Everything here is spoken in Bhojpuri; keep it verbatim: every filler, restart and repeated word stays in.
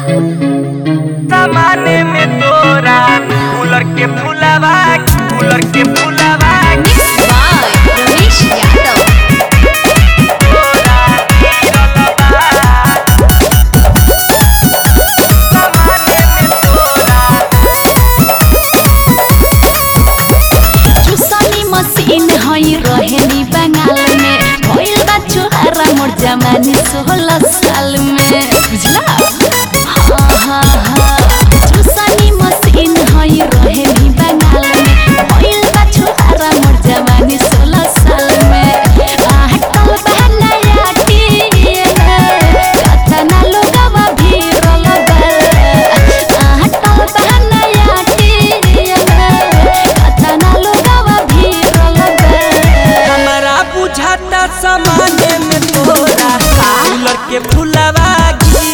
सामाने में तोरा कूलर के फुलावा कूलर के फुलावा Mixed by Ramesh Yadav. तोरा गिरलबा सामाने में तोरा चुसनी मशीन हई रहेनी बंगाल में भइल बा चोहरा मोर जमानी सोलह साल में बुझला हाँ हाँ हाँ चुसनी मशीन हई रहेनी बंगाल में भइल बा चोहरा मोर जमानी सोलह साल में आहटल बहनाया टीना कतना लोगवा भीरल बा आहटल बहनाया टीना कतना लोगवा भीरल बा हमरा बुझाता सामाने में तोरा कूलर के फुलावा गिरलबा